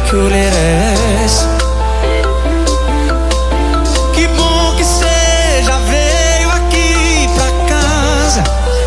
que mulher é essa? Que bom que cê já veio aqui pra casa,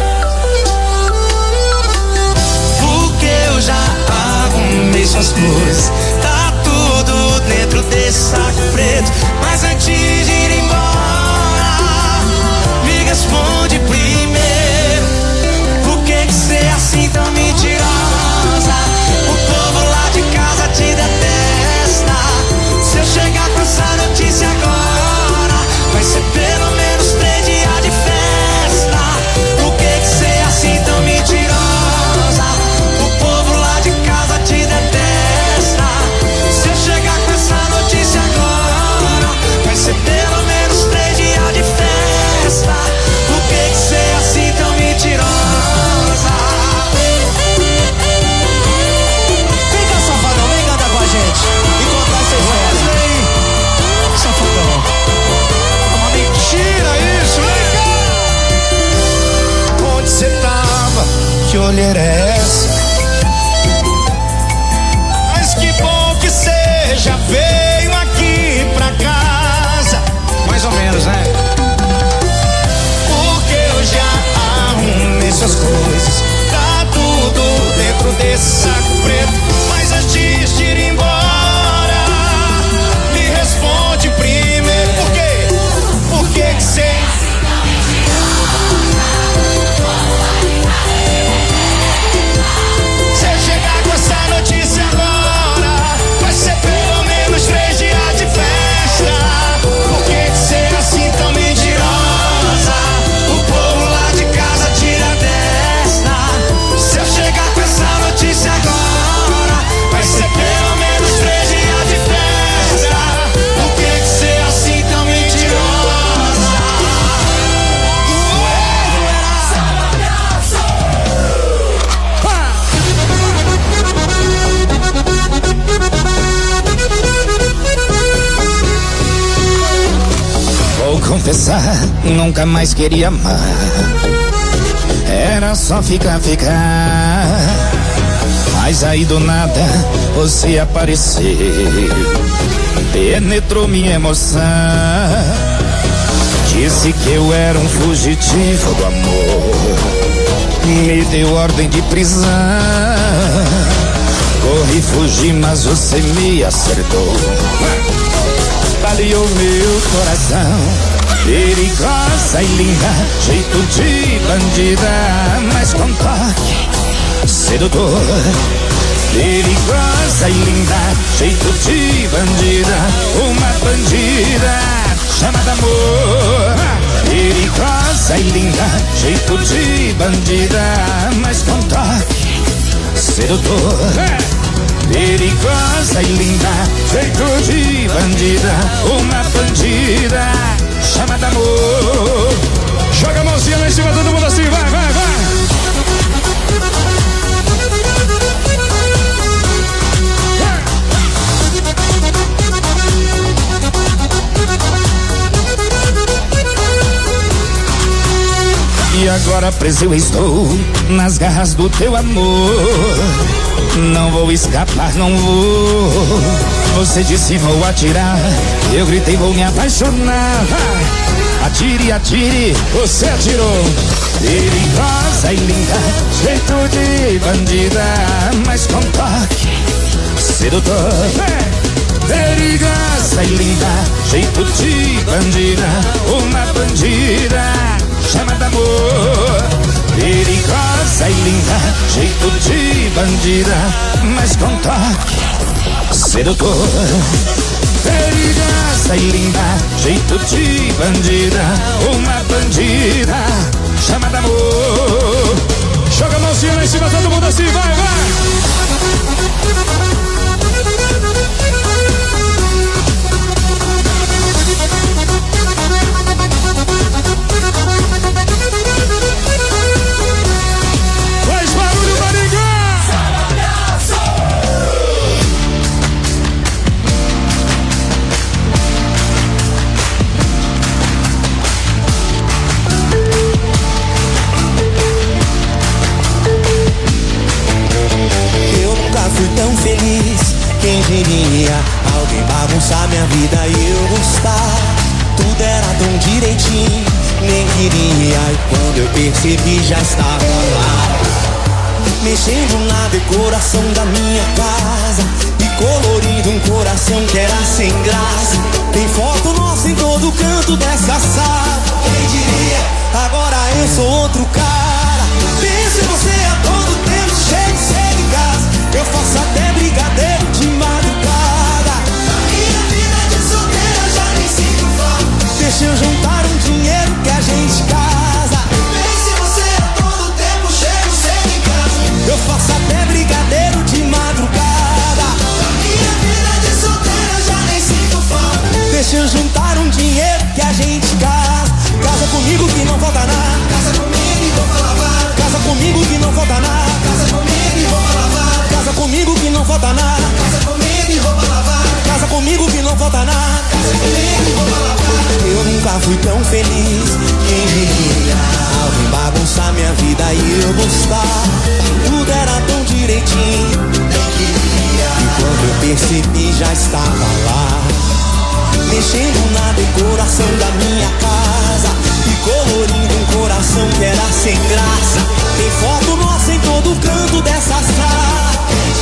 porque eu já arrumei suas coisas. Tá tudo dentro desse saco preto. Mas antes de ir embora, me responde primeiro: por que que cê é assim tão mentirosa? O povo lá de casa te detesta. Se eu chegar com essa notícia agora, vai ser pelo menos 3 dias de festa. Por que que cê é assim tão mentirosa? O povo lá de casa te detesta. Se eu chegar com essa notícia agora, vai ser pelo menos 3 dias de festa. Por que que cê é assim tão mentirosa? Vem cá, safadão, vem cantar com a gente e contar essa história. Safadão, é uma mentira isso, vem cá. Onde cê tava? Que olheira é essa? Mas que bom que cê já veio aqui pra casa. Mais ou menos, né? Porque eu já arrumei suas coisas. Tá tudo dentro desse saco preto. Mas antes de ir embora, me responde primeiro: por quê? Por que que cê... Se eu chegar com essa notícia agora, vai ser pelo menos 3 dias de festa. Por que que cê é assim tão mentirosa? O povo lá de casa tira a testa. Se eu chegar com essa notícia agora, vai ser pelo menos 3 dias de festa. Por que que cê é assim tão mentirosa? Vou confessar, nunca mais queria amar. Era só ficar. Mas aí do nada você apareceu, penetrou minha emoção. Disse que eu era um fugitivo do amor, me deu ordem de prisão. Corri, fugi, mas você me acertou. Baleou meu coração. Perigosa e linda, jeito de bandida, mas com toque sedutor. Perigosa e linda, jeito de bandida, uma bandida chamada amor. Perigosa e linda, jeito de bandida, mas com toque sedutor. Perigosa e linda, jeito de bandida, uma bandida chamada amor. Joga a mãozinha lá em cima, todo mundo assim, vai. E agora preso eu estou nas garras do teu amor. Não vou escapar, não vou. Você disse vou atirar, eu gritei vou me apaixonar. Atire, atire, você atirou. Perigosa e linda, jeito de bandida, mas com toque sedutor. Perigosa e linda, jeito de bandida, uma bandida chamada amor. Perigosa e linda, jeito de bandida, mas com toque sedutor. Perigosa e linda, jeito de bandida, uma bandida chamada amor. Joga a mãozinha lá em cima, todo mundo assim, vai. Faz barulho, Maringá! Eu nunca fui tão feliz Quem diria, alguém bagunçar minha vida e eu gostar. Tudo era tão direitinho, nem queria. E quando eu percebi já estava lá, mexendo na decoração da minha casa e colorindo um coração que era sem graça. Tem foto nossa em todo canto dessa sala. Quem diria, agora eu sou outro cara. Pense você a todo tempo, cheio de cedo em casa. Eu faço até brigadeiro de madrugada. Na minha vida de solteira já nem sinto falta. Deixa eu juntar um dinheiro que a gente casa. Pense você a todo tempo, cheio de cedo em casa. Eu faço até brigadeiro de madrugada. Na minha vida de solteira já nem sinto falta. Deixa eu juntar um dinheiro que a gente casa. Casa comigo que não falta nada. Casa comigo e roupa lavada. Casa comigo que não falta nada. Casa comigo e roupa lavada. Casa comigo que não falta nada. Casa comigo e roupa lavada. Casa comigo que não falta nada. Casa comigo e roupa lavada. Eu nunca fui tão feliz. Quem diria, alguém bagunçar minha vida e eu gostar. Tudo era tão direitinho, nem queria. E quando eu percebi já estava lá, mexendo na decoração da minha casa e colorindo um coração que era sem graça. Tem foto nossa em todo canto dessa sala.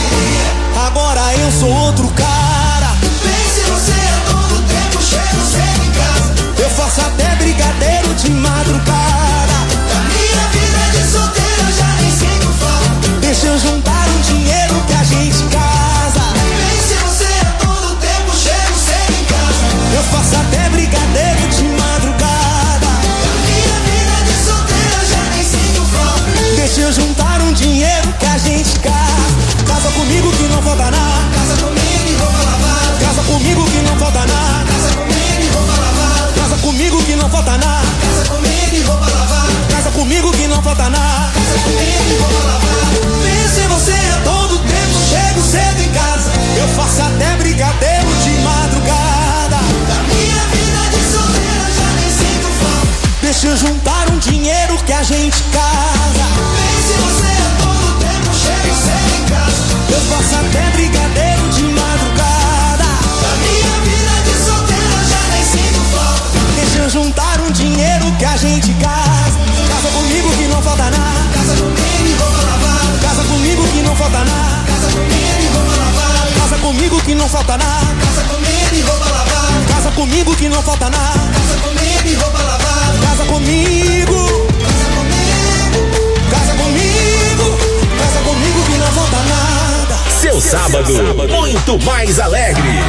Agora eu sou outro cara. Pense você a todo tempo, chego cedo em casa. Eu faço até brigadeiro de madrugada. Da minha vida de solteira já nem sinto falta. Deixa eu juntar um dinheiro que a gente casa. Pense você a todo tempo, chego cedo em casa. Eu faço até brigadeiro de madrugada. Da minha vida de solteira já nem sinto falta. Deixa eu juntar um dinheiro que a gente casa. Casa comigo que não falta nada. Casa comigo e roupa lavada. Casa comigo que não falta nada. Casa comigo e roupa lavada. Casa comigo que não falta nada. Casa comigo e roupa lavada. Casa comigo que não falta nada. Casa comigo e roupa lavada. Pense você a todo tempo, chego cedo em casa. Eu faço até brigadeiro de madrugada. Da minha vida de solteira já nem sinto falta. Deixa eu juntar um dinheiro que a gente casa. Pense você a todo tempo, chego cedo em casa. Eu faço até brigadeiro de madrugada. Da minha vida de solteira já nem sinto falta. Deixa eu juntar um dinheiro que a gente casa. Casa comigo que não falta nada. Casa comigo e roupa lavada. Casa comigo que não falta nada. Casa comigo e roupa lavada. Casa comigo que não falta nada. Casa comigo e roupa lavada. Casa comigo que não falta nada. Casa comigo e roupa lavada. Casa comigo. Casa comigo. Casa comigo. Casa comigo que não falta nada. Seu sábado muito mais alegre.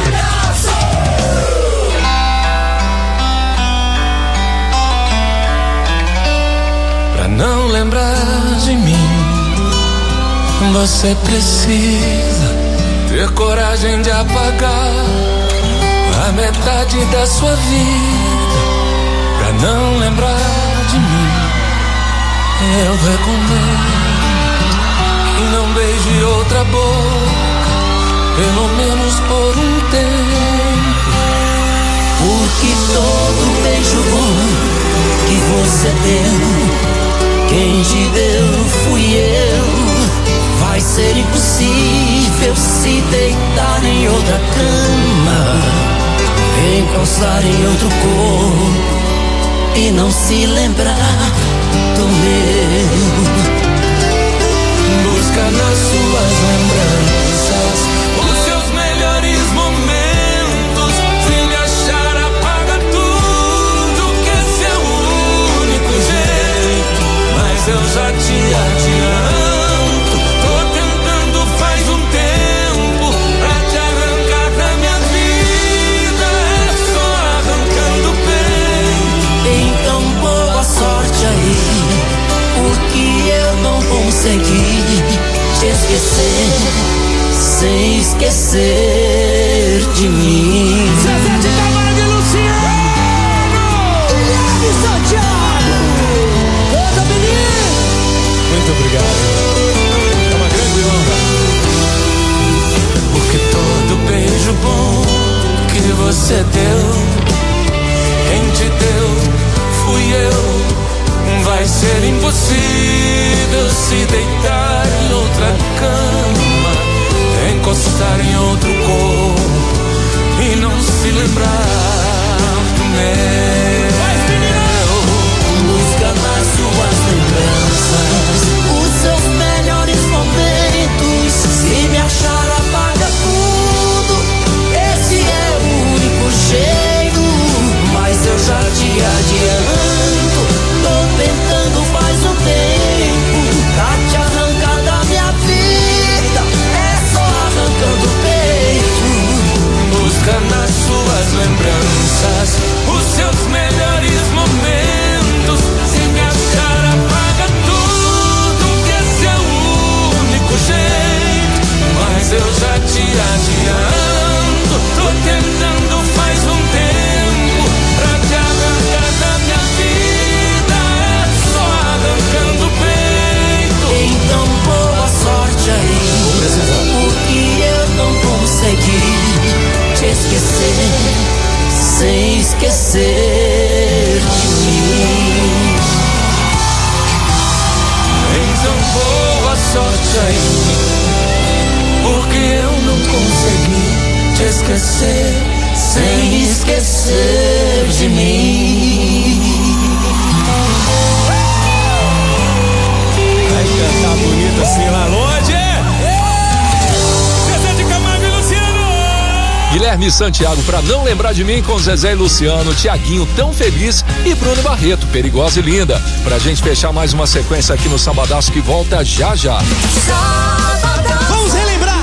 Pra não lembrar de mim, você precisa ter coragem de apagar a metade da sua vida. Pra não lembrar de mim, eu recomendo que não beije outra boca, pelo menos por um tempo. Porque todo beijo bom que você deu, quem te deu fui eu. Vai ser impossível se deitar em outra cama, encostar em outro corpo e não se lembrar do meu. Busca nas suas lembranças os seus melhores momentos. Se me achar, apaga tudo, que esse é o único jeito. Mas eu já te adianto, tô tentando faz um tempo pra te arrancar da minha vida. É só arrancando o peito. Então boa sorte aí, porque eu não consegui te esquecer sem esquecer de mim. Zezé de Camargo e Luciano, Guilherme Santiago, canta menino. Muito obrigado, é uma grande honra. Porque todo beijo bom que você deu, quem te deu fui eu. Vai ser impossível se deitar em outra cama, encostar em outro corpo sem esquecer de mim. Então boa sorte aí, porque eu não consegui te esquecer sem esquecer de mim. Vai cantar bonito assim lá longe. Zezé de Camargo e Luciano. Guilherme Santiago, pra não lembrar de mim, com Zezé e Luciano, Tiaguinho Tão Feliz e Bruno Barreto, Perigosa e Linda. Pra gente fechar mais uma sequência aqui no Sabadaço que volta já já. Vamos relembrar.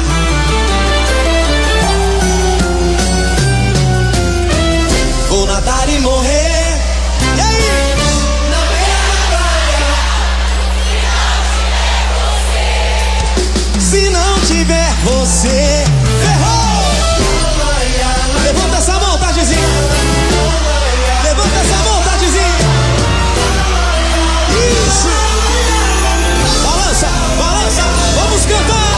Vou nadar e morrer. E aí? Na beira da praia. Se não tiver você, ferrou. Levanta essa mão, Tadezinha. Levanta essa mão, Tadezinha. Isso. Balança, balança. Vamos cantar.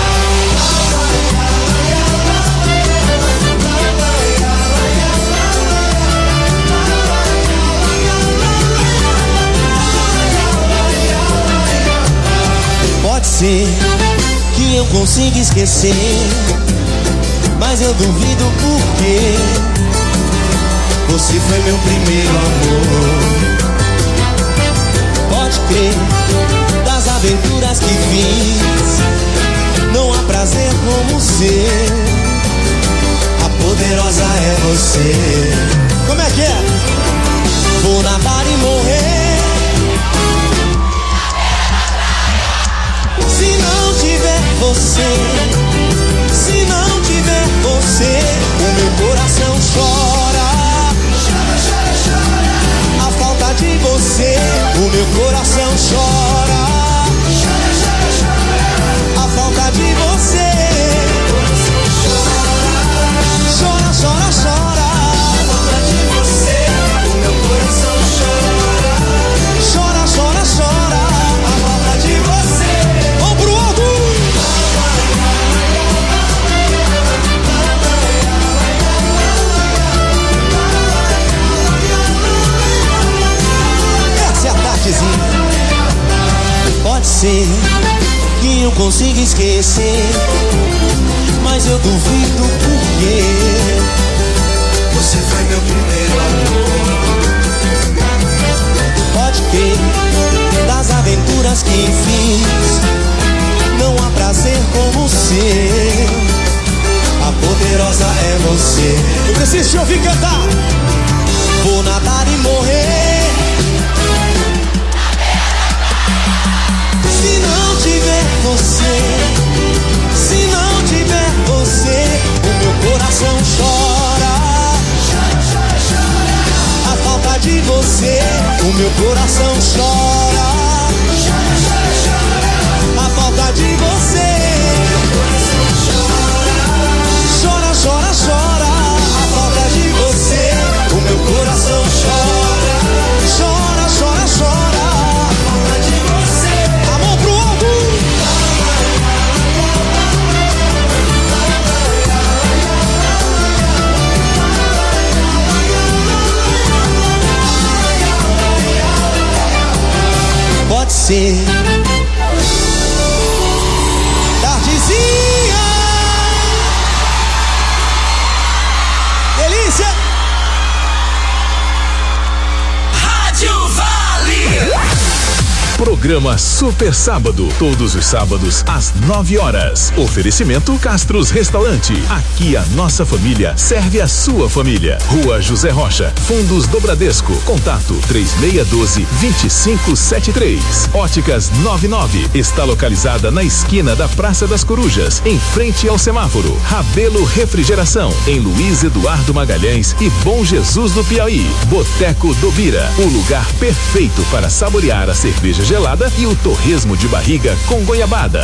Pode ser que eu consiga esquecer, mas eu duvido porque você foi meu primeiro amor. Pode crer, das aventuras que fiz, não há prazer como o seu. A poderosa é você. Como é que é? Vou nadar e morrer. Se não tiver você, se não tiver você, o meu coração chora. Chora, chora. A falta de você, o meu coração chora. Chora, chora. A falta de você, chora, chora, chora. A falta de você, o meu coração chora. Chora, chora, chora. A falta de você. Pode ser que eu consiga esquecer, mas eu duvido porque você foi meu primeiro amor. Pode crer, das aventuras que fiz, não há prazer como o seu. A poderosa é você. Eu preciso te ouvir cantar. Vou nadar e morrer. Se não tiver você, se não tiver você, o meu coração chora. Chora, chora. A falta de você, o meu coração chora. Chora, chora. A falta de você, meu coração chora. Chora, chora, chora. A falta de você, o meu coração chora. Chora, chora, chora. A falta de você. A mão pro alto. Pode ser. Tardezinha. Delícia. Rádio Vale. Programa Super Sábado, todos os sábados às 9 horas. Oferecimento Castros Restaurante. Aqui a nossa família serve a sua família. Rua José Rocha, Fundos do Bradesco. Contato 3612-2573. Óticas 99. Está localizada na esquina da Praça das Corujas, em frente ao semáforo. Rabelo Refrigeração, em Luiz Eduardo Magalhães e Bom Jesus do Piauí. Boteco do Bira, o lugar perfeito para saborear a cerveja gelada e o torresmo de barriga com goiabada.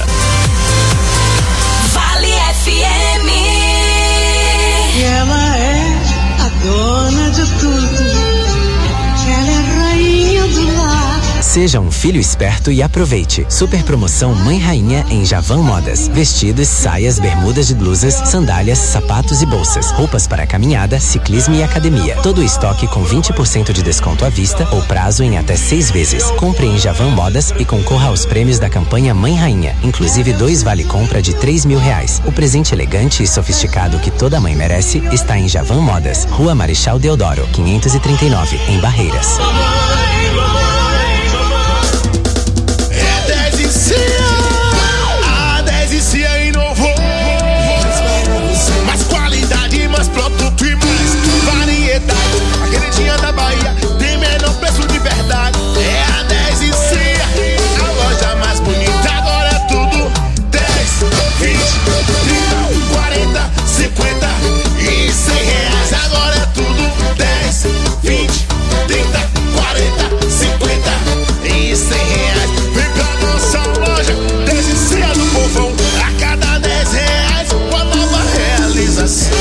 Vale FM. E ela é a dona de tudo. Ela é rainha do lar. Seja um filho esperto e aproveite. Super promoção Mãe Rainha em Javan Modas. Vestidos, saias, bermudas de blusas, sandálias, sapatos e bolsas. Roupas para caminhada, ciclismo e academia. Todo o estoque com 20% de desconto à vista ou prazo em até 6 vezes. Compre em Javan Modas e concorra aos prêmios da campanha Mãe Rainha. Inclusive 2 vale-compra de R$3.000. O presente elegante e sofisticado que toda mãe merece está em Javan Modas. Rua Marechal Deodoro, 539, em Barreiras. A 10 e Cia inovou. Mais qualidade, mais produto e mais variedade. A queridinha da Bahia tem menor preço de verdade. É a 10 e Cia, a loja mais bonita. Agora é tudo 10, 20, 30, 40, 50 e R$100. Agora é tudo 10, 20, 30, 40, 50 e R$100. Vem pra nossa loja, 10 e Cia do povão. A cada R$10, uma nova realização.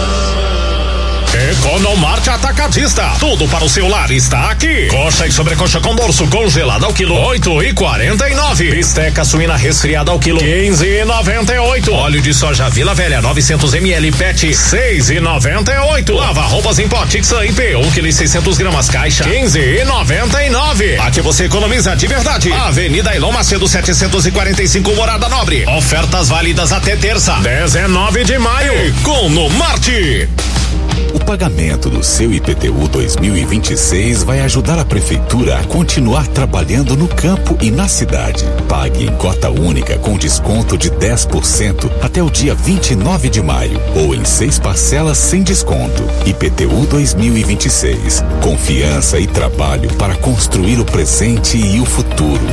Economarte Atacadista. Tudo para o seu lar está aqui. Coxa e sobrecoxa com dorso congelada ao quilo 8,49. Bisteca suína resfriada ao quilo 15,98. Óleo de soja Vila Velha 900 ml PET 6,98. Lava roupas em pó Tixan IP 1 kg 600 gramas caixa 15,99. Aqui você economiza de verdade. Avenida Elon Macedo 745 Morada Nobre. Ofertas válidas até terça 19 de maio. Economarte. O pagamento do seu IPTU 2026 vai ajudar a Prefeitura a continuar trabalhando no campo e na cidade. Pague em cota única com desconto de 10% até o dia 29 de maio ou em 6 parcelas sem desconto. IPTU 2026. Confiança e trabalho para construir o presente e o futuro.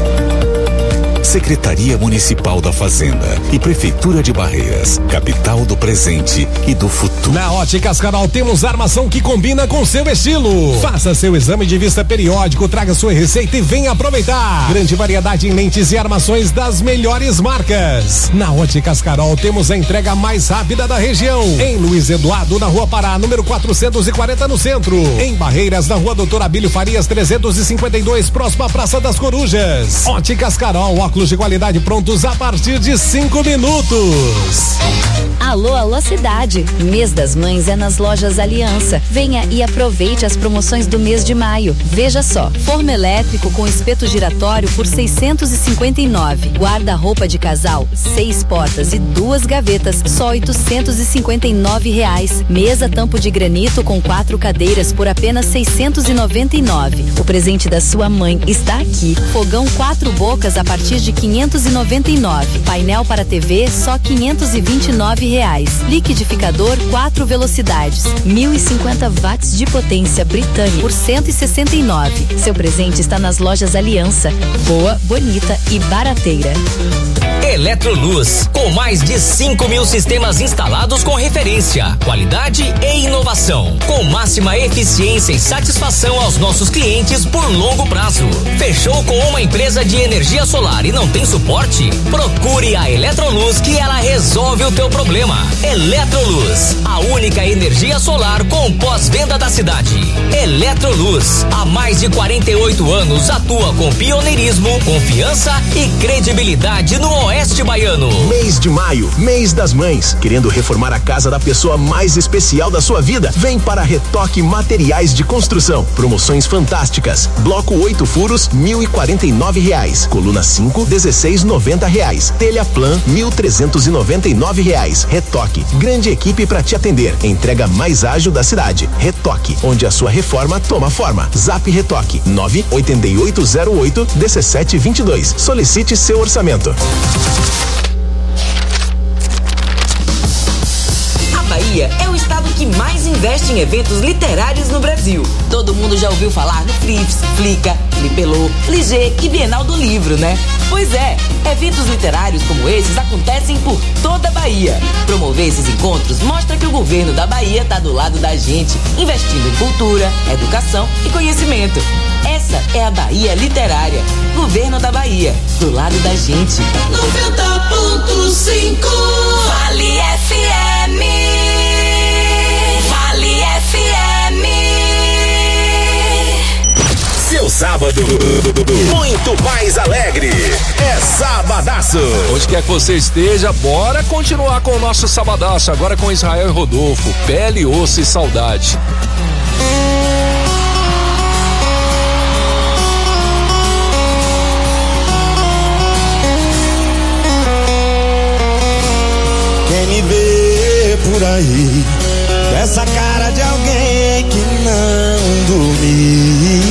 Secretaria Municipal da Fazenda e Prefeitura de Barreiras, capital do presente e do futuro. Na Óticas Carol temos armação que combina com seu estilo. Faça seu exame de vista periódico, traga sua receita e venha aproveitar. Grande variedade em lentes e armações das melhores marcas. Na Óticas Carol temos a entrega mais rápida da região. Em Luiz Eduardo, na Rua Pará, número 440 no centro. Em Barreiras, na Rua Doutor Abílio Farias 352, próxima à Praça das Corujas. Óticas Carol, óculos de qualidade prontos a partir de 5 minutos. Alô, alô cidade. Mês das Mães é nas lojas Aliança. Venha e aproveite as promoções do mês de maio. Veja só, forno elétrico com espeto giratório por 659. Guarda-roupa de casal, 6 portas e 2 gavetas, só R$859. Mesa tampo de granito com 4 cadeiras por apenas 699. O presente da sua mãe está aqui. Fogão 4 bocas a partir de 599. Painel para TV só R$529. Liquidificador 4 velocidades, 1050 watts de potência britânica por 169. Seu presente está nas lojas Aliança. Boa, bonita e barateira. Eletroluz, com mais de 5.000 sistemas instalados com referência, qualidade e inovação, com máxima eficiência e satisfação aos nossos clientes por longo prazo. Fechou com uma empresa de energia solar e não tem suporte? Procure a Eletroluz que ela resolve o teu problema. Eletroluz, a única energia solar com pós-venda da cidade. Eletroluz, há mais de 48 anos atua com pioneirismo, confiança e credibilidade no Oeste Baiano. Mês de maio, mês das mães. Querendo reformar a casa da pessoa mais especial da sua vida? Vem para Retoque Materiais de Construção. Promoções fantásticas. Bloco 8 furos, R$1.049. Coluna 5, R$16,90. Telha Plan, R$1.399. Retoque, grande equipe para te atender. Entrega mais ágil da cidade. Retoque, onde a sua reforma toma forma. Zap Retoque, 98808-1722. Solicite seu orçamento. A Bahia é o estado que mais investe em eventos literários no Brasil. Todo mundo já ouviu falar no Flips, Flica, Flipelô, Fligê e Bienal do Livro, né? Pois é, eventos literários como esses acontecem por toda a Bahia. Promover esses encontros mostra que o governo da Bahia está do lado da gente, investindo em cultura, educação e conhecimento. Essa é a Bahia Literária. Governo da Bahia, do lado da gente. 90.5 Vale FM. Vale FM. Seu sábado muito mais alegre. É Sabadaço. Onde quer que você esteja, bora continuar com o nosso Sabadaço. Agora com Israel e Rodolfo. Pele, osso e saudade. Quem me vê por aí, essa cara de alguém que não dormiu,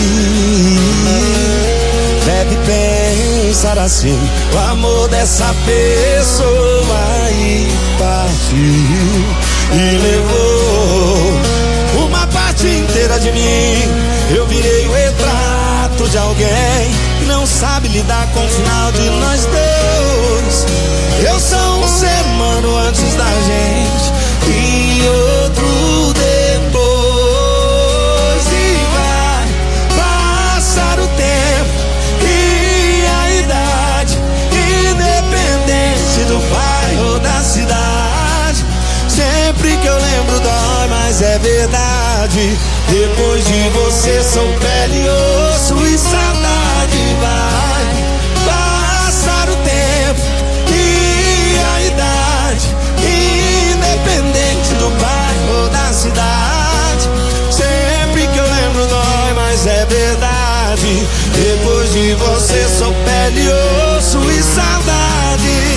deve pensar assim: o amor dessa pessoa aí partiu e levou uma parte inteira de mim. Eu virei o retrato de alguém que não sabe lidar com o final de nós dois. Eu sou um ser humano antes da gente e outro depois. E vai passar o tempo e a idade, independente do bairro ou da cidade. Sempre que eu lembro dói, mas é verdade. Depois de você sou pele, osso e saudade. Vai passar o tempo e a idade, independente do bairro ou da cidade. Sempre que eu lembro dói, mas é verdade. Depois de você sou pele, osso e saudade.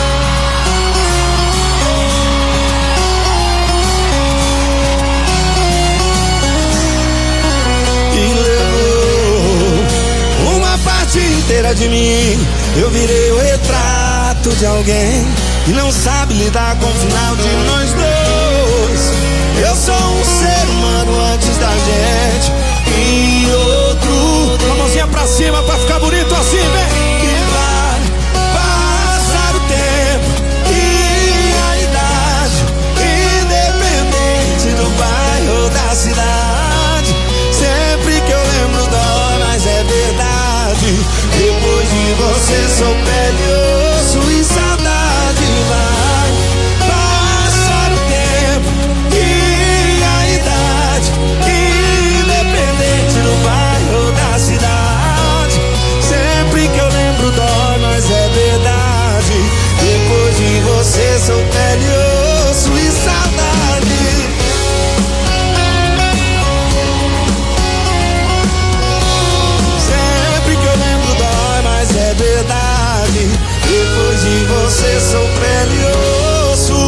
Inteira de mim, eu virei o retrato de alguém que não sabe lidar com o final de nós dois. Eu sou um ser humano antes da gente e outro. Com a mãozinha pra cima pra ficar bonito assim, vem. E vai passar o tempo e a idade, independente do bairro ou da cidade. Sempre que eu lembro dói, mas é verdade. Depois de você sou pele, osso e saudade. Vai passar o tempo e a idade, independente do bairro ou da cidade. Sempre que eu lembro dói, mas é verdade. Depois de você sou pele, osso e saudade. É verdade, depois de você sou pele e osso.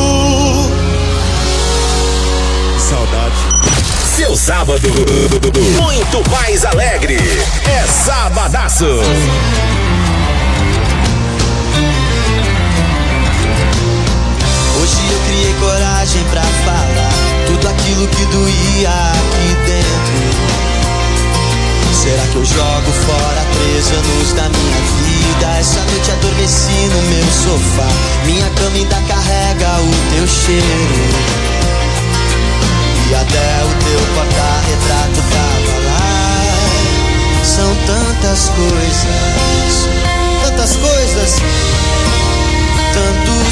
Saudade. Seu sábado muito mais alegre. É Sabadaço. Hoje eu criei coragem pra falar tudo aquilo que doía aqui dentro. Será que eu jogo fora 3 anos da minha vida? Essa noite adormeci no meu sofá. Minha cama ainda carrega o teu cheiro. E até o teu porta-retrato tava lá. São tantas coisas, tantos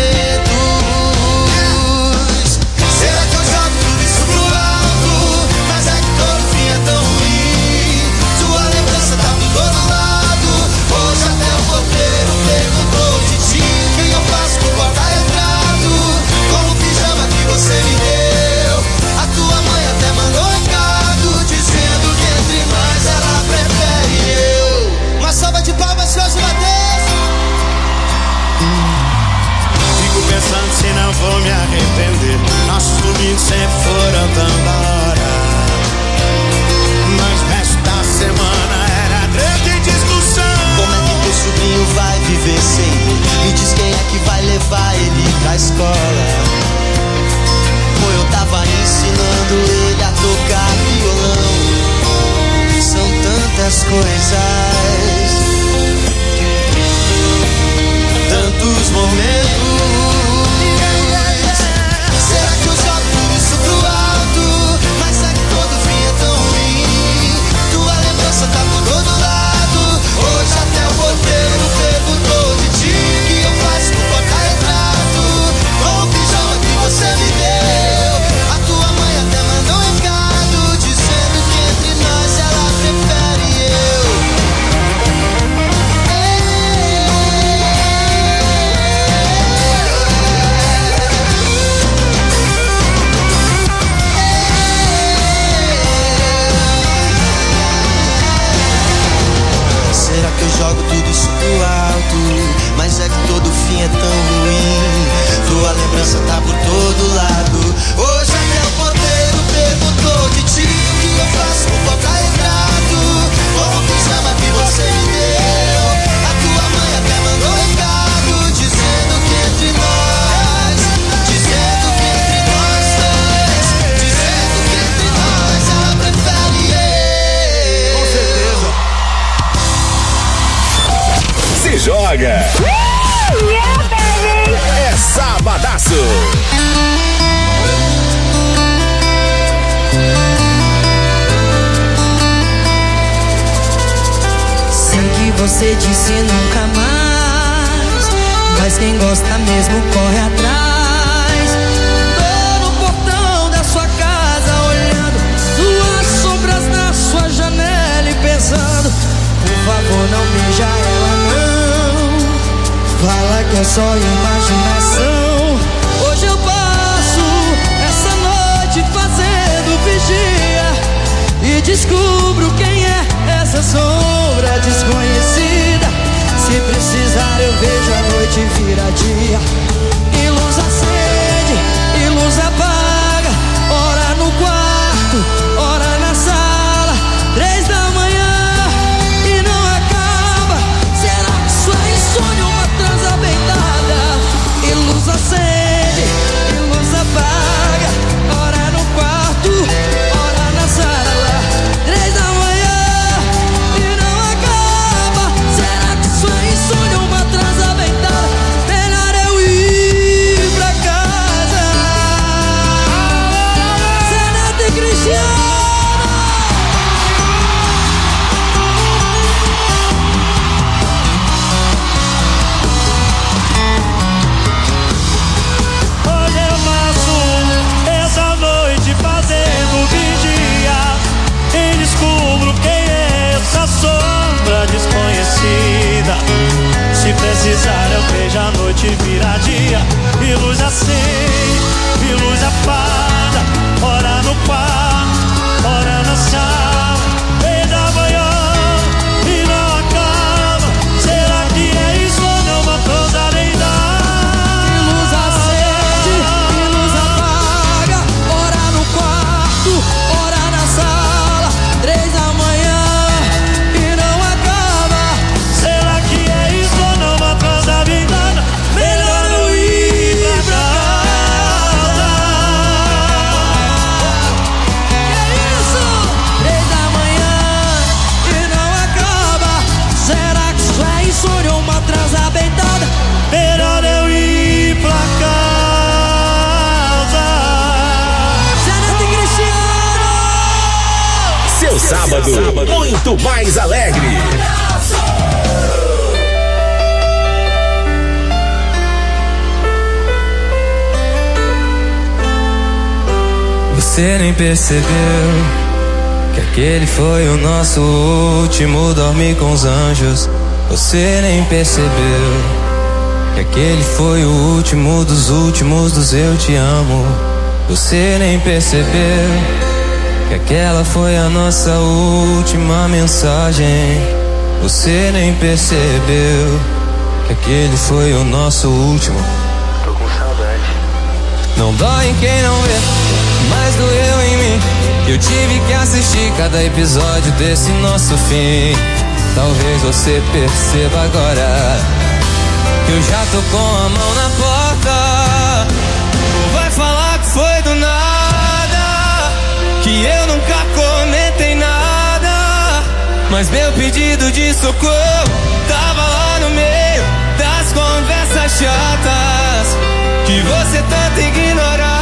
momentos. Será que eu jogo tudo isso pro alto? Mas é que todo fim é tão ruim. Sua lembrança tá por todo lado. Hoje até o porteiro perguntou de ti. Quem eu faço com o porta-retrato? Com o pijama que você me deu. A tua mãe até mandou um recado dizendo que entre nós ela prefere eu. Uma salva de palmas, Jorge Matheus. Fico pensando joga. É Sabadaço. Sei que você disse nunca mais, mas quem gosta mesmo corre atrás. Tô no portão da sua casa olhando suas sombras na sua janela e pensando, por favor não beija ela não, fala que é só imaginação. Hoje eu passo essa noite fazendo vigia e descubro quem é essa sombra desconhecida. Se precisar eu vejo a noite virar dia, e luz acende, e luz apaga, ora no quarto, ora na sala, 3 da manhã e não acaba. Será que isso é insônia, uma transa bem dada? E luz acende, e luz apaga, ora no quarto, ora na sala, 3 da manhã e não acaba. Será que isso é insônia, uma transa bem dada? Melhor eu ir pra casa. Zeneto e Cristiano. Hoje eu passo essa noite fazendo vigia e descubro quem é essa sombra desconhecida. Se precisar eu vejo a noite virar dia, e luz acende, e luz apaga, ora no quarto, ora na sala, 3 da manhã e não acaba. Será que é isso ou não, uma coisa nem dá? E luz acende, e luz apaga, ora no quarto, ora na sala, 3 da manhã e não acaba. Será que é isso ou não, uma coisa bem dada? Melhor eu ir pra casa. Que isso? 3 da manhã e não acaba. Será que isso é insônia ou uma transa bem dada? Melhor eu ir pra casa. Zeneto e Cristiano. Seu sábado, muito mais alegre. Você nem percebeu que aquele foi o nosso último dormir com os anjos. Você nem percebeu que aquele foi o último dos eu te amo. Você nem percebeu que aquela foi a nossa última mensagem. Você nem percebeu que aquele foi o nosso último. Tô com saudade. Não dói em quem não vê, mas doeu em mim. Eu tive que assistir cada episódio desse nosso fim. Talvez você perceba agora que eu já tô com a mão na porta. Ou vai falar que foi do nada, que eu nunca comentei nada, mas meu pedido de socorro tava lá no meio das conversas chatas que você tanto ignorava.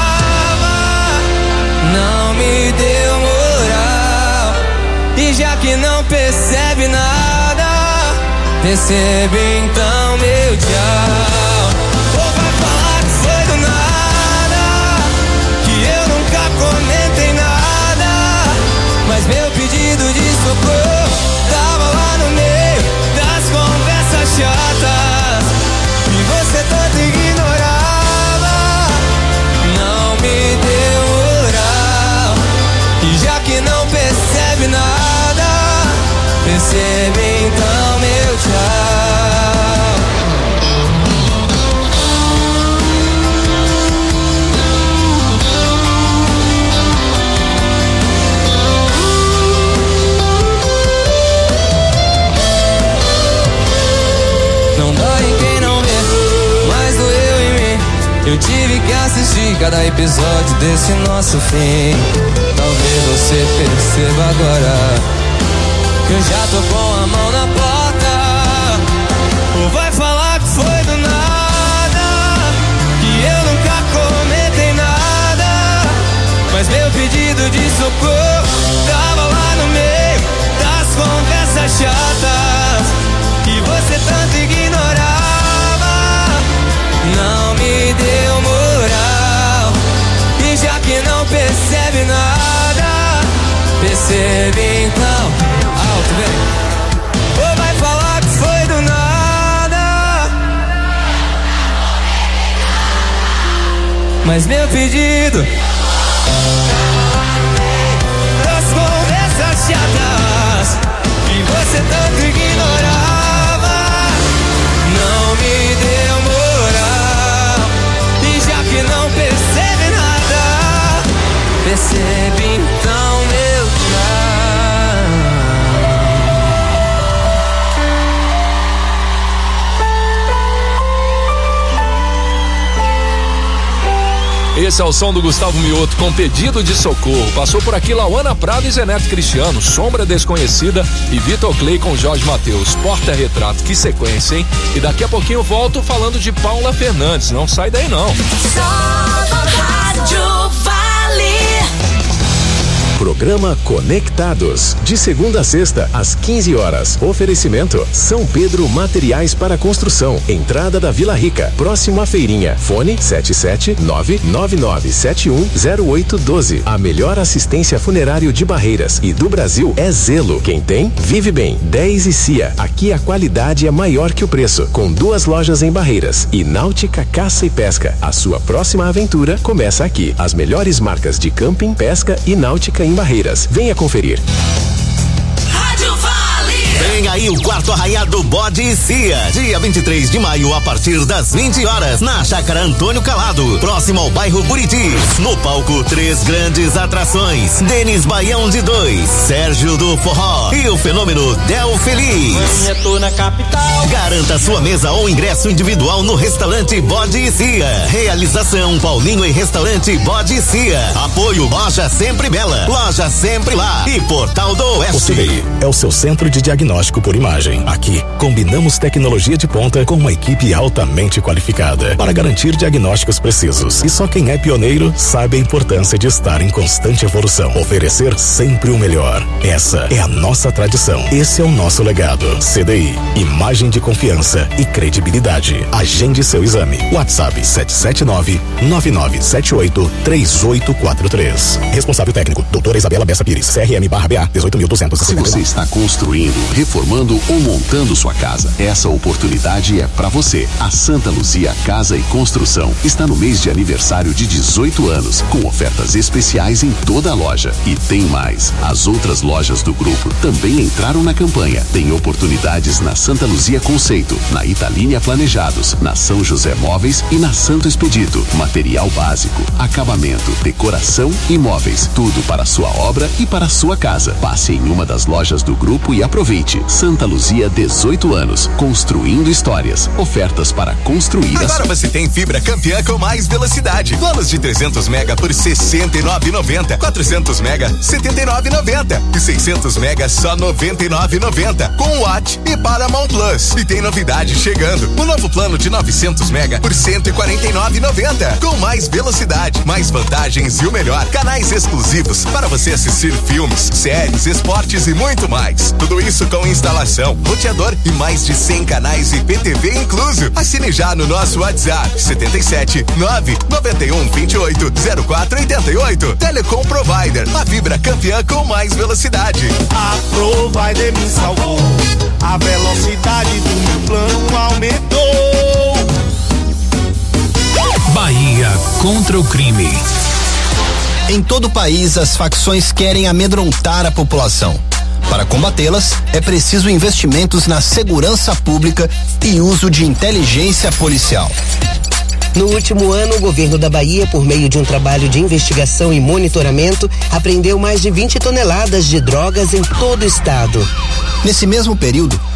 Não me deu moral, e já que não percebe nada, recebe então meu tchau. Ou vai falar que foi do nada, que eu nunca comentei nada, mas meu pedido de socorro tava lá no meio das conversas chatas que você tanto ignorava. Não me deu moral, e já que não percebe nada, recebe então meu tchau. Não dói em quem não vê, mas doeu em mim. Eu tive que assistir cada episódio desse nosso fim. Talvez você perceba agora que eu já tô com a mão na porta. Ou vai falar socorro. Tava lá no meio das conversas chatas que você tanto ignorava. Não me deu moral. E já que não percebe nada, percebe então. Alto, vem. Ou vai falar que foi do nada. Mas meu pedido, das conversas chatas que você tanto ignorava, não me deu moral. E já que não percebe nada, percebe então meu trato. Esse é o som do Gustavo Mioto com pedido de socorro. Passou por aqui Lauana Prado e Zeneto Cristiano, Sombra Desconhecida e Vitor Clay com Jorge Mateus. Porta-retrato, que sequência, hein? E daqui a pouquinho eu volto falando de Paula Fernandes. Não sai daí não. Rádio Vale. Programa Conectados, de segunda a sexta, às 15 horas. Oferecimento São Pedro Materiais para Construção, entrada da Vila Rica, próximo à feirinha. Fone 77999710812. A melhor assistência funerário de Barreiras e do Brasil é Zelo. Quem tem, vive bem. 10 e Cia. Aqui a qualidade é maior que o preço, com 2 lojas em Barreiras. E Náutica Caça e Pesca. A sua próxima aventura começa aqui. As melhores marcas de camping, pesca e náutica em Barreiras. Venha conferir. Rádio Vale. Vem aí o quarto arraiado Bode e Cia, dia 23 de maio, a partir das 20 horas, na Chácara Antônio Calado, próximo ao bairro Buritis. No palco, 3 grandes atrações: Denis Baião de 2, Sérgio do Forró e o fenômeno Del Feliz. Eu tô na capital. Garanta sua mesa ou ingresso individual no restaurante Bode e Cia. Realização Paulinho e Restaurante Bode e Cia. Apoio Loja Sempre Bela, Loja Sempre Lá e Portal do Oeste. O CDI é o seu centro de diagnóstico por imagem. Aqui, combinamos tecnologia de ponta com uma equipe altamente qualificada para garantir diagnósticos precisos. E só quem é pioneiro sabe a importância de estar em constante evolução. Oferecer sempre o melhor. Essa é a nossa tradição. Esse é o nosso legado. CDI, imagem de confiança e credibilidade. Agende seu exame. WhatsApp 779-9978-3843. Responsável técnico, doutora Isabela Bessa Pires, CRM/BA 18.200. Se você está construindo, reformando ou montando sua casa, essa oportunidade é para você. A Santa Luzia Casa e Construção está no mês de aniversário de 18 anos, com ofertas especiais em toda a loja. E tem mais, as outras lojas do grupo também entraram na campanha. Tem oportunidades na Santa Luzia Conceito, na Italínia Planejados, na São José Móveis e na Santo Expedito. Material básico, acabamento, decoração e móveis, tudo para a sua obra e para a sua casa. Passe em uma das lojas do grupo e aproveite. Santa Luzia, 18 anos, construindo histórias. Ofertas para construir. Agora você tem fibra campeã com mais velocidade. Planos de 300 mega por R$ 69,90. 400 mega, R$ 79,90. E 600 mega, só R$ 99,90. Com Watt e Paramount Plus. E tem novidade chegando. O novo plano de 900 mega por R$ 149,90. Com mais velocidade, mais vantagens e o melhor, canais exclusivos para você assistir filmes, séries, esportes e muito mais. Tudo isso com instalação, roteador e mais de 100 canais IPTV incluso. Assine já no nosso WhatsApp 77 991 28 0488. Telecom Provider, a fibra campeã com mais velocidade. A Provider me salvou, a velocidade do meu plano aumentou. Bahia contra o crime. Em todo o país, as facções querem amedrontar a população. Para combatê-las, é preciso investimentos na segurança pública e uso de inteligência policial. No último ano, o governo da Bahia, por meio de um trabalho de investigação e monitoramento, apreendeu mais de 20 toneladas de drogas em todo o estado. Nesse mesmo período,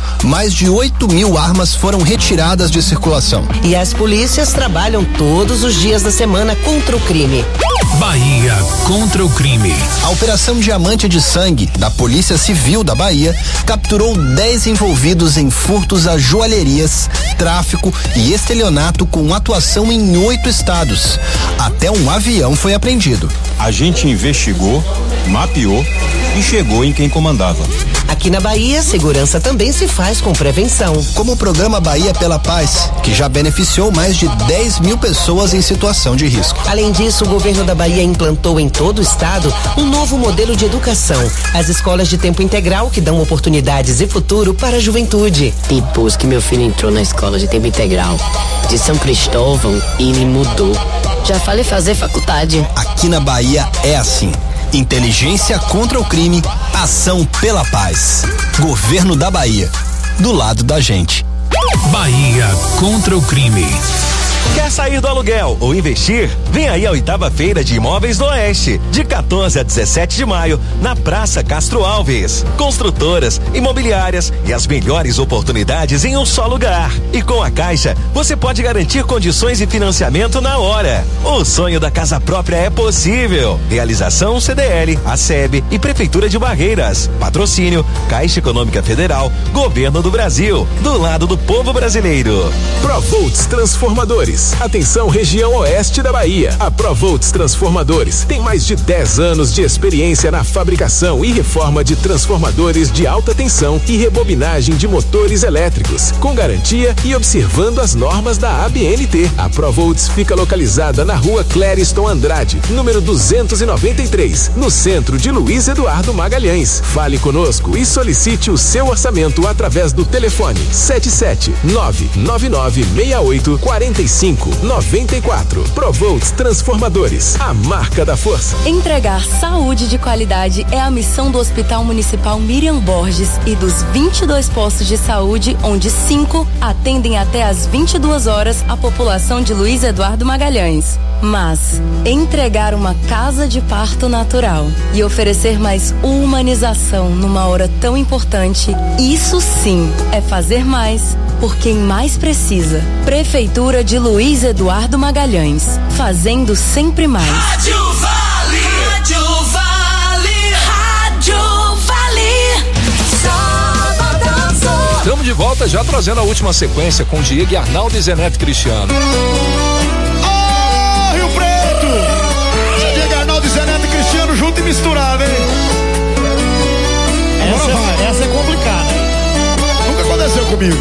mais de 8.000 armas foram retiradas de circulação. E as polícias trabalham todos os dias da semana contra o crime. Bahia contra o crime. A Operação Diamante de Sangue da Polícia Civil da Bahia capturou 10 envolvidos em furtos a joalherias, tráfico e estelionato com atuação em 8 estados. Até um avião foi apreendido. A gente investigou, mapeou e chegou em quem comandava. Aqui na Bahia, segurança também se faz com prevenção. Como o programa Bahia pela Paz, que já beneficiou mais de 10.000 pessoas em situação de risco. Além disso, o governo da Bahia implantou em todo o estado um novo modelo de educação. As escolas de tempo integral que dão oportunidades e futuro para a juventude. Depois que meu filho entrou na escola de tempo integral de São Cristóvão, ele mudou. Já falei fazer faculdade. Aqui na Bahia é assim. Inteligência contra o crime, ação pela paz. Governo da Bahia, do lado da gente. Bahia contra o crime. Quer sair do aluguel ou investir? Vem aí a 8ª Feira de Imóveis do Oeste, de 14 a 17 de maio, na Praça Castro Alves. Construtoras, imobiliárias e as melhores oportunidades em um só lugar. E com a Caixa, você pode garantir condições de financiamento na hora. O sonho da casa própria é possível. Realização CDL, ACEB e Prefeitura de Barreiras. Patrocínio Caixa Econômica Federal, Governo do Brasil, do lado do povo brasileiro. Provolts Transformadores. Atenção, região oeste da Bahia. A Provolts Transformadores tem mais de 10 anos de experiência na fabricação e reforma de transformadores de alta tensão e rebobinagem de motores elétricos, com garantia e observando as normas da ABNT. A Provolts fica localizada na rua Clériston Andrade, número 293, no centro de Luiz Eduardo Magalhães. Fale conosco e solicite o seu orçamento através do telefone 77999684594. Provolts Transformadores, a marca da força. Entregar saúde de qualidade é a missão do Hospital Municipal Miriam Borges e dos 22 postos de saúde, onde 5 atendem até às 22 horas a população de Luiz Eduardo Magalhães. Mas entregar uma casa de parto natural e oferecer mais humanização numa hora tão importante, isso sim é fazer mais por quem mais precisa. Prefeitura de Luiz Eduardo Magalhães, fazendo sempre mais. Rádio Vale, Rádio Vale, Rádio Vale. Sabadaço. Estamos de volta já trazendo a última sequência com Diego e Arnaldo e Zenete Cristiano. Rio Preto! Diego, Arnaldo e Zenete Cristiano junto e misturado, hein? Essa é complicada. Nunca aconteceu comigo.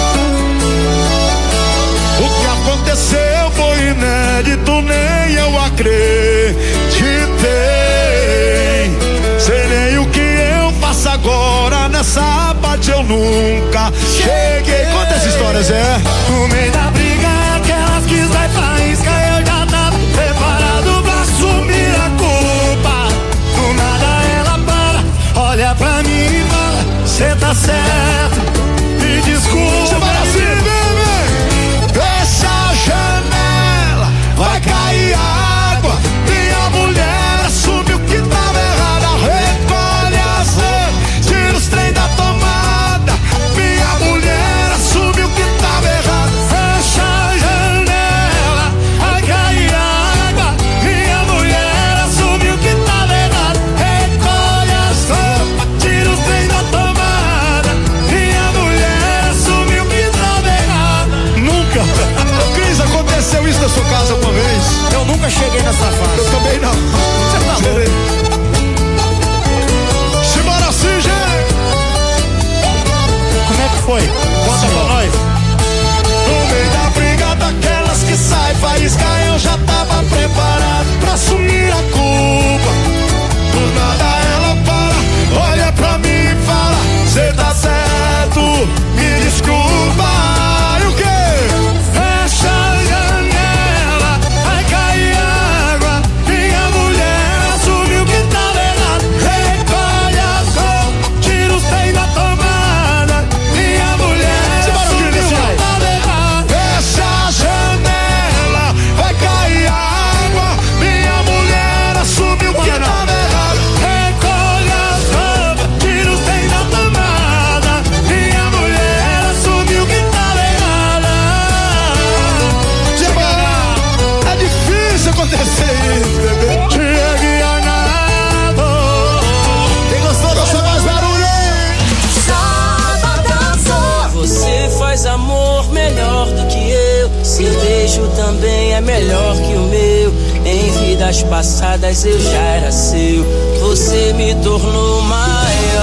O que aconteceu foi inédito, nem eu acreditei. Sei nem o que eu faço agora, nessa parte eu nunca cheguei. Conta essa história, Zé. No meio da briga, aquelas que sai faísca, eu já tava preparado pra assumir a culpa. Do nada ela para, olha pra mim e fala: cê tá certo, me desculpa. Vai cair água, minha mulher assumiu que tava errada. Recolhe as redes, tira os trem da tomada. Minha mulher assumiu que tava errada. Fecha a janela, a vidas passadas eu já era seu, você me tornou maior.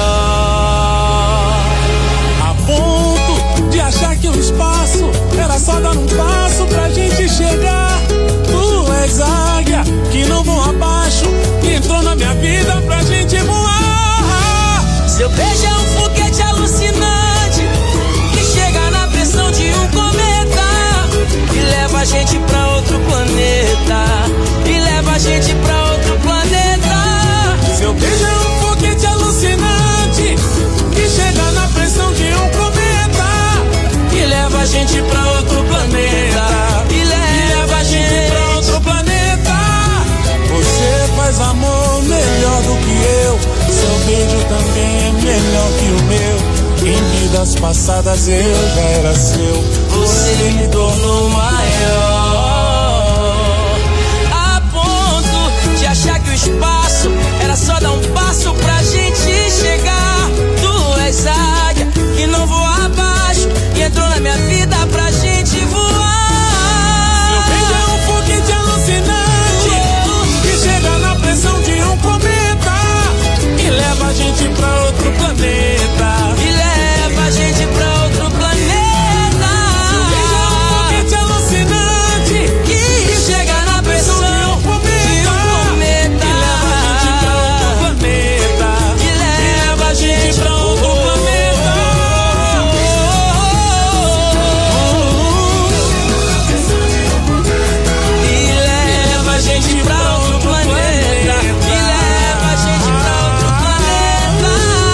A ponto de achar que o espaço era só dar um passo pra gente chegar. Tu és águia que não voa abaixo, que entrou na minha vida pra gente voar. Seu beijo é um foguete alucinante que chega na pressão de um cometa e leva a gente pra outro planeta, e leva a gente pra outro planeta. Seu beijo é um foguete alucinante que chega na pressão de um cometa e leva a gente pra outro planeta, e leva a gente pra outro planeta. Você faz amor melhor do que eu, seu beijo também é melhor que o meu. Em vidas passadas eu já era seu, você me tornou maior. A ponto de achar que o espaço era só dar um passo pra gente chegar. Tu és águia que não voa abaixo e entrou na minha vida pra gente voar. Meu beijo é um foguete alucinante que chega na pressão de um cometa e leva a gente pra outro planeta, e leva a gente pra outro planeta. Meu beijo é um foguete alucinante que chega na pressão de um cometa e leva a gente pra outro planeta, e leva a gente pra outro planeta. E leva a gente pra outro planeta, e leva a gente pra outro planeta.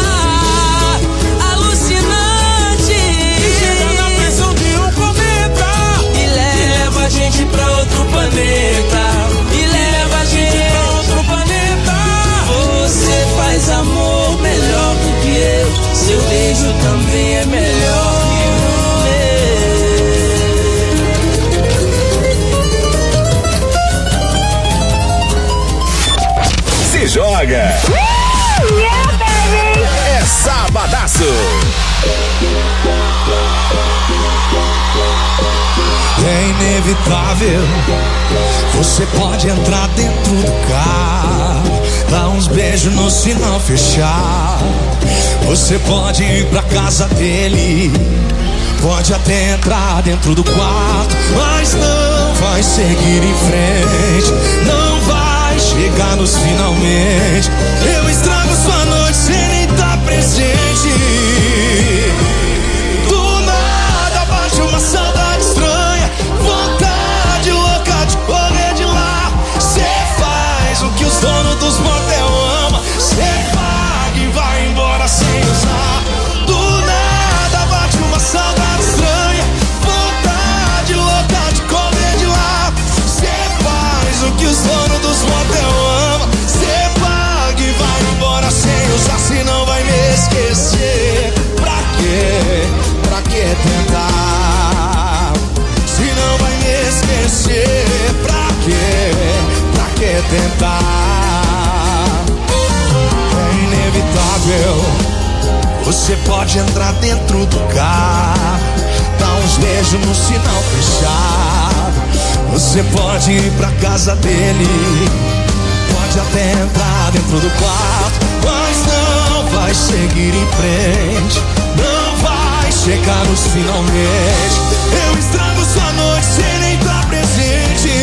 Alucinante que chega na pressão de um cometa e leva a gente pra outro planeta, e leva a gente pra outro planeta. Você faz amor melhor do que eu, seu beijo também é melhor que o meu. Se joga! É sabadaço! É inevitável, você pode entrar dentro do carro, dar uns beijos no sinal fechar. Você pode ir pra casa dele, pode até entrar dentro do quarto, mas não vai seguir em frente, não vai chegar nos finalmente. Eu estrago sua noite sem nem estar presente. Do nada bate uma saudade estranha, vontade louca de correr de lá. Cê faz o que os donos dos motel amam, cê paga e vai embora sem usar. Do nada bate uma saudade estranha, vontade louca de correr de lá. Cê faz o que os donos dos motel amam, cê paga e vai embora sem usar. Se não vai me esquecer, pra quê? Pra que tentar? Se não vai me esquecer, pra quê? Pra que tentar? É inevitável, você pode entrar dentro do carro, dar uns beijos no sinal fechado. Você pode ir pra casa dele, pode até entrar dentro do quarto, mas não vai seguir em frente, não vai chegar nos finalmente. Eu estrago sua noite sem nem estar presente.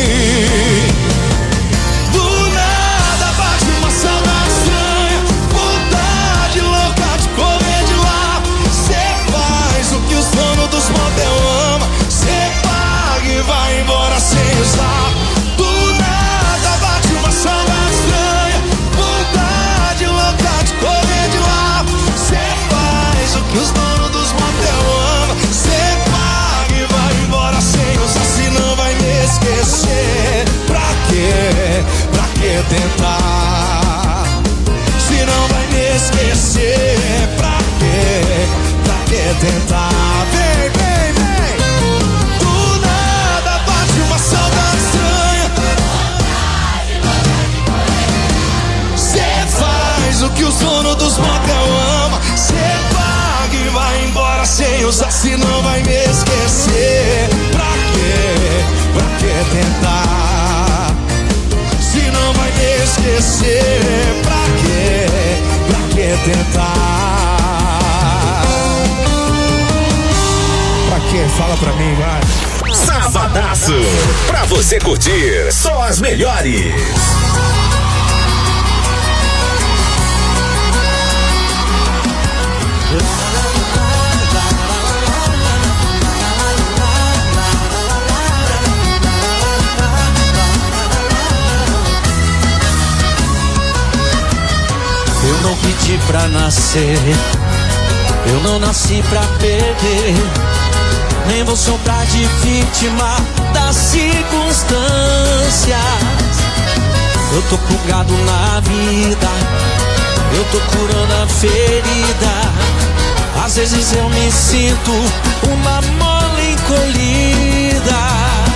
Do nada bate uma saudade estranha, vontade louca de correr de lá. Cê faz o que os donos dos motel amam, cê paga e vai embora sem usar. Do nada bate uma saudade estranha, vontade louca de correr de lá. Cê faz o que os donos dos motel amam, cê paga e vai embora sem usar. Se não vai me esquecer, pra quê? Pra que tentar? Se não vai me esquecer, pra quê? Pra que tentar? Vem, vem, vem. Do nada bate uma saudade estranha, cê faz o que os donos dos motel amam, cê paga e vai embora sem usar. Se não vai me esquecer, pra quê? Pra que tentar? Se não tentar. Pra quê? Fala pra mim, vai. Sabadaço, pra você curtir só as melhores. Eu não pedi pra nascer, eu não nasci pra perder, nem vou sobrar de vítima das circunstâncias. Eu tô plugado na vida, eu tô curando a ferida. Às vezes eu me sinto uma mole encolhida.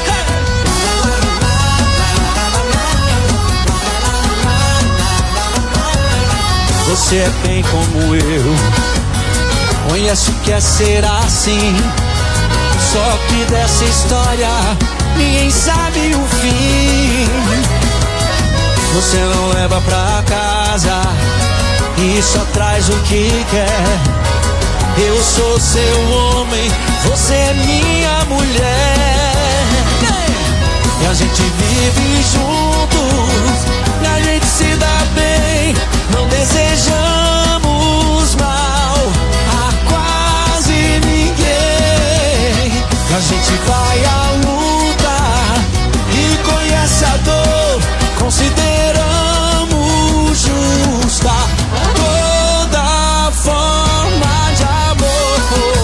Você é bem como eu, conhece o que é ser assim. Só que dessa história ninguém sabe o fim. Você não leva pra casa e só traz o que quer. Eu sou seu homem, você é minha mulher. E a gente vive juntos, e a gente se dá bem. Não desejamos mal a quase ninguém. A gente vai à luta e conhece a dor. Consideramos justa toda forma de amor.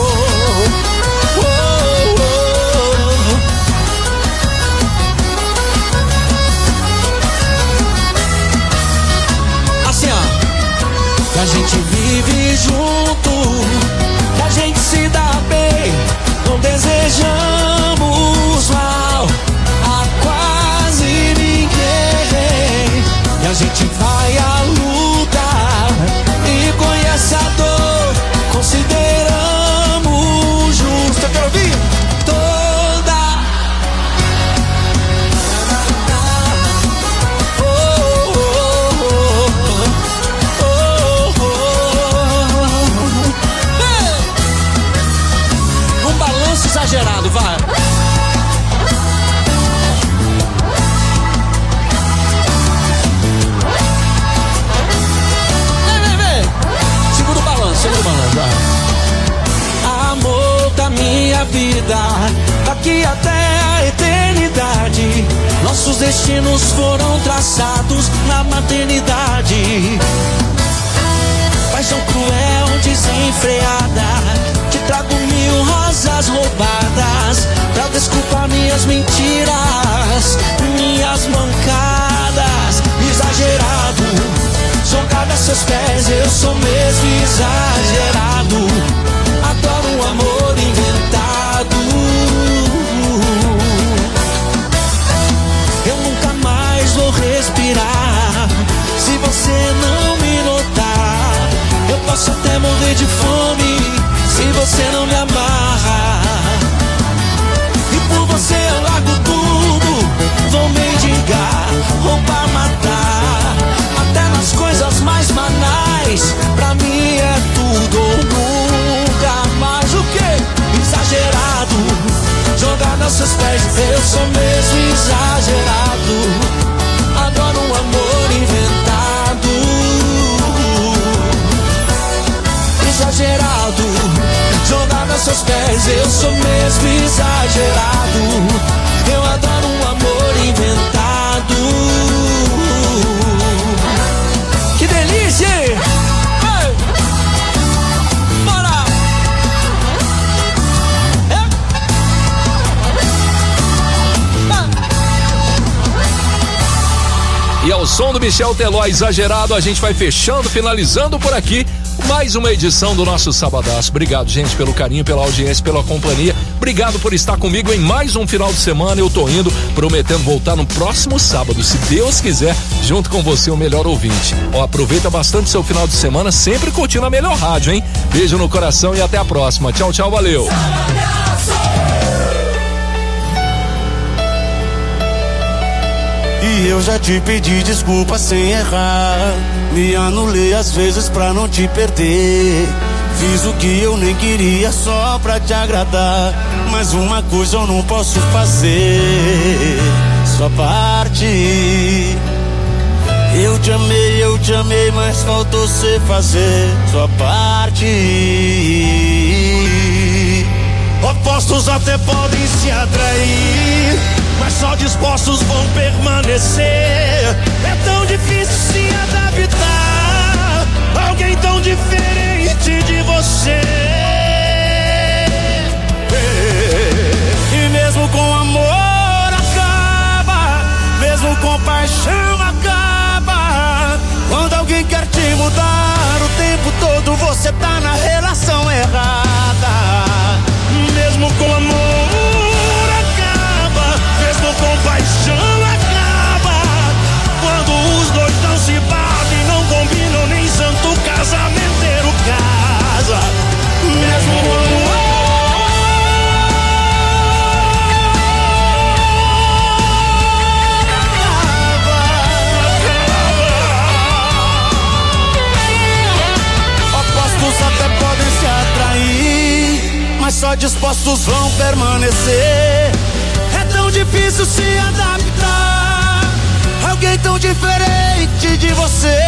Assim, ó. Que a gente vive junto, que a gente se dá bem. Não desejamos mal a quase ninguém. E a gente vai à luta e conhece a dor. Consideramos justo. Eu quero ouvir toda. Um balanço exagerado, vai. Segura o balanço, vai. Amor da minha vida, daqui até a eternidade. Nossos destinos foram traçados na maternidade. Paixão cruel, desenfreada, te trago 1000 rosas roubadas pra desculpar minhas mentiras, minhas mancadas. Exagerado, jogado a seus pés, eu sou mesmo exagerado. Adoro um amor inventado. Eu nunca mais vou respirar se você não me notar. Eu posso até morrer de fome se você não me amarra. E por você eu largo tudo, vou mendigar, roubar, matar, até nas coisas mais banais. Pra mim é tudo ou nunca mais. O quê? Exagerado, jogado aos seus pés, eu sou mesmo exagerado. Adoro um amor inventado. Exagerado, jogado aos seus pés, eu sou mesmo exagerado. Eu adoro um amor inventado. Que delícia! Ei! Bora! E ao som do Michel Teló exagerado, a gente vai fechando, finalizando por aqui mais uma edição do nosso Sabadaço. Obrigado, gente, pelo carinho, pela audiência, pela companhia. Obrigado por estar comigo em mais um final de semana. Eu tô indo, prometendo voltar no próximo sábado, se Deus quiser, junto com você, o melhor ouvinte. Ó, aproveita bastante seu final de semana, sempre curtindo a melhor rádio, hein? Beijo no coração e até a próxima. Tchau, tchau, valeu! E eu já te pedi desculpa sem errar. Me anulei às vezes pra não te perder. Fiz o que eu nem queria só pra te agradar. Mas uma coisa eu não posso fazer, sua parte. Eu te amei, mas faltou cê fazer sua parte. Opostos até podem se atrair, mas só dispostos vão permanecer. É tão difícil se adaptar a alguém tão diferente de você. E mesmo com amor acaba, mesmo com paixão acaba. Quando alguém quer te mudar, o tempo todo você tá na relação errada. Mesmo com amor acaba, mesmo com paixão acaba. Quando os dois não se batem, não combinam, nem santo casamenteiro casa. Mesmo com amor até podem se atrair, mas só dispostos vão permanecer. É tão difícil se adaptar a alguém tão diferente de você.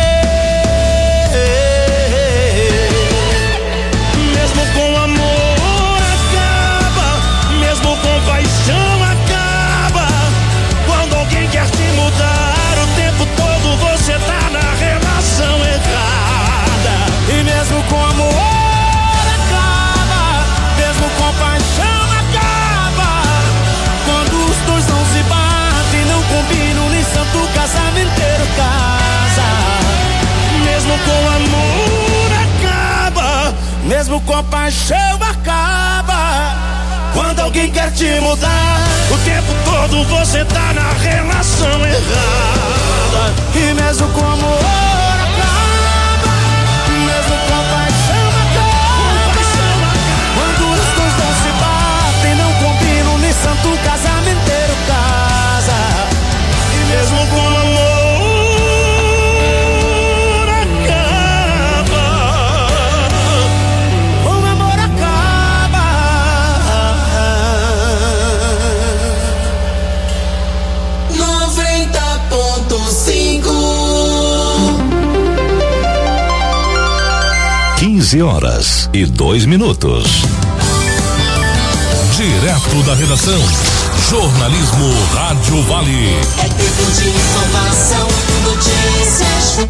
Mesmo com amor acaba, mesmo com paixão acaba. Quando alguém quer te mudar, o tempo todo você tá na relação errada. E mesmo com amor acaba, mesmo com paixão acaba. Quando os dois não se batem, não combinam, nem santo casamenteiro casa. Mesmo com amor acaba, mesmo com paixão acaba. Quando alguém quer te mudar, o tempo todo você tá na relação errada. E mesmo com amor acaba, mesmo com paixão acaba. Quando os dois não se batem, não combinam, nem santo casamenteiro casa. E mesmo com amor acaba, o amor acaba. 15h02. Direto da redação, jornalismo Rádio Vale. É tempo de informação, notícias.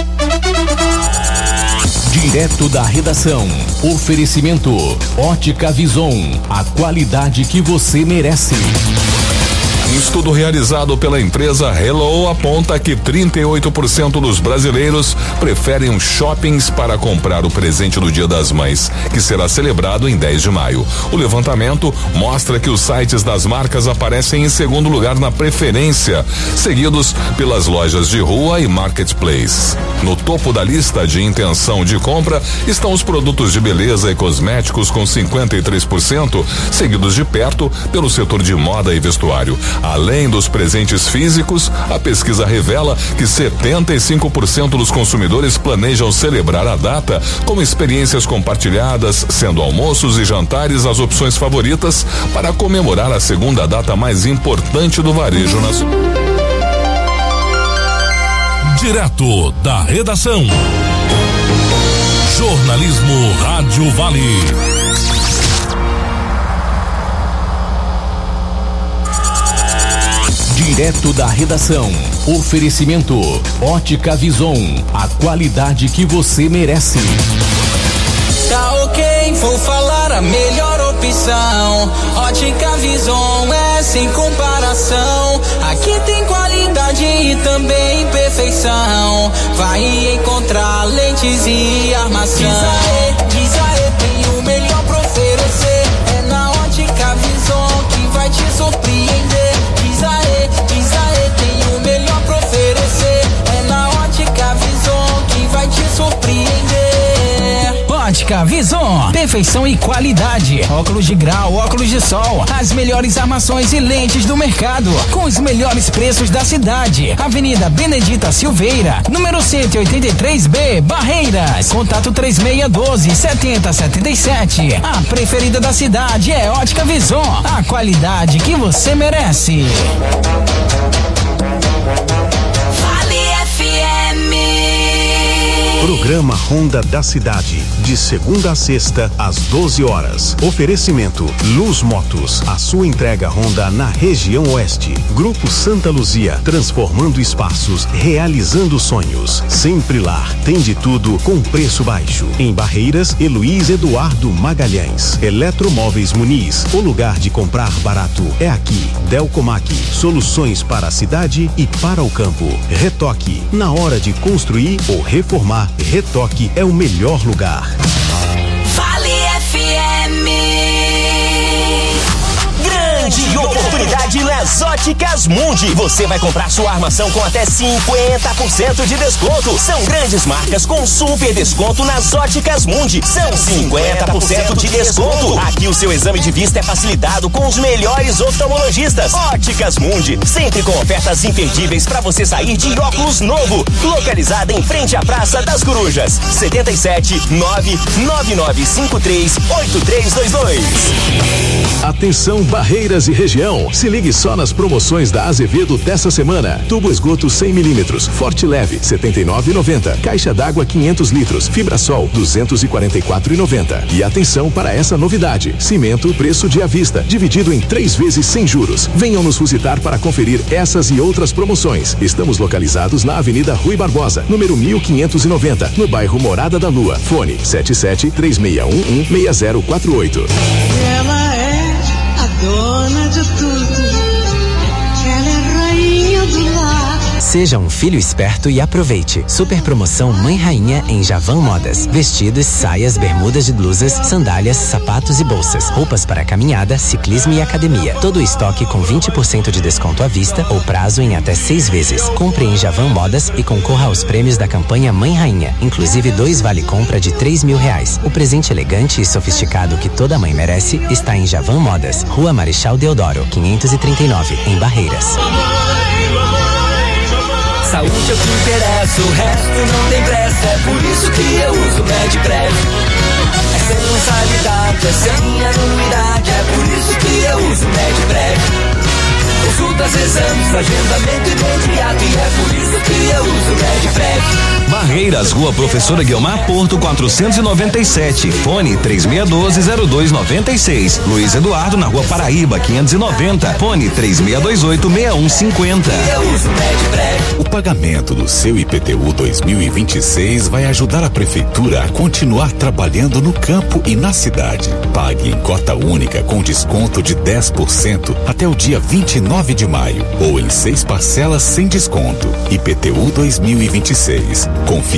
Direto da redação, oferecimento Ótica Vison, a qualidade que você merece. Um estudo realizado pela empresa Hello aponta que 38% dos brasileiros preferem os shoppings para comprar o presente do Dia das Mães, que será celebrado em 10 de maio. O levantamento mostra que os sites das marcas aparecem em segundo lugar na preferência, seguidos pelas lojas de rua e marketplace. No topo da lista de intenção de compra estão os produtos de beleza e cosméticos com 53%, seguidos de perto pelo setor de moda e vestuário. Além dos presentes físicos, a pesquisa revela que 75% dos consumidores planejam celebrar a data com experiências compartilhadas, sendo almoços e jantares as opções favoritas para comemorar a segunda data mais importante do varejo nacional. Direto da redação, jornalismo Rádio Vale. Direto da redação, oferecimento Ótica Vison, a qualidade que você merece. Tá ok, vou falar a melhor opção. Ótica Vison é sem comparação. Aqui tem qualidade e também perfeição. Vai encontrar lentes e armação. Diz aê, tem o melhor pra oferecer. É na Ótica Vison que vai te surpreender. Diz aê, tem o melhor pra oferecer. É na Ótica Vison que vai te surpreender. Ótica Ótica Vison, perfeição e qualidade. Óculos de grau, óculos de sol, as melhores armações e lentes do mercado, com os melhores preços da cidade. Avenida Benedita Silveira, número 183B, Barreiras. Contato 3612-7077. A preferida da cidade é Ótica Vison, a qualidade que você merece. Programa Ronda da Cidade, de segunda a sexta, às 12 horas. Oferecimento Luz Motos, a sua entrega Honda na região oeste. Grupo Santa Luzia, transformando espaços, realizando sonhos. Sempre lá, tem de tudo com preço baixo. Em Barreiras, Luiz Eduardo Magalhães. Eletromóveis Muniz, o lugar de comprar barato é aqui. Delcomac, soluções para a cidade e para o campo. Retoque, na hora de construir ou reformar, Retoque é o melhor lugar. Vale FM. Grande oportunidade nas Óticas Mundi. Você vai comprar sua armação com até 50% de desconto. São grandes marcas com super desconto nas Óticas Mundi. São 50% de desconto. Aqui o seu exame de vista é facilitado com os melhores oftalmologistas. Óticas Mundi, sempre com ofertas imperdíveis para você sair de óculos novo. Localizada em frente à Praça das Corujas. 77-99953-8322. Atenção Barreiras e região, se ligue só nas promoções da Azevedo dessa semana. Tubo esgoto 100mm, Forte Leve, R$ 79,90. Caixa d'água 500 litros, Fibrasol, R$ 244,90. E atenção para essa novidade, cimento preço de à vista, dividido em 3 vezes sem juros. Venham nos visitar para conferir essas e outras promoções. Estamos localizados na Avenida Rui Barbosa, número 1590, no bairro Morada da Lua. Fone 77-3611-6048. Ela é a dona de tudo. Ela é rainha do lar. Seja um filho esperto e aproveite. Super promoção Mãe Rainha em Javan Modas. Vestidos, saias, bermudas de blusas, sandálias, sapatos e bolsas. Roupas para caminhada, ciclismo e academia. Todo o estoque com 20% de desconto à vista ou prazo em até 6 vezes. Compre em Javan Modas e concorra aos prêmios da campanha Mãe Rainha. Inclusive 2 vale-compra de R$3.000. O presente elegante e sofisticado que toda mãe merece está em Javan Modas. Rua Marechal Deodoro, 539, em Barreiras. Saúde é o que interessa, o resto não tem pressa. É por isso que eu uso Medprev. É sem mensalidade, é sem anuidade. É por isso que eu uso Medprev. Consultas, exames, agendamento imediato. E é por isso que eu uso Medprev. Barreiras, Rua Professora Guiomar Porto 497, fone 3612-0296. Luiz Eduardo na Rua Paraíba 590, fone 3628-6150. O pagamento do seu IPTU 2026 vai ajudar a prefeitura a continuar trabalhando no campo e na cidade. Pague em cota única com desconto de 10% até o dia 29 de maio ou em 6 parcelas sem desconto. IPTU 2026. Confie